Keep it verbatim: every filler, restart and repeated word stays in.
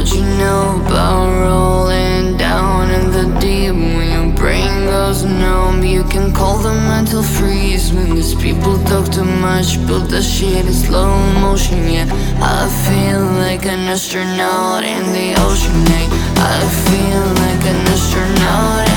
What you know about rolling down in the deep? When your brain goes numb, you can call the mental freeze. When these people talk too much, build the shit in slow motion. Yeah, I feel like an astronaut in the ocean. Yeah, I feel like an astronaut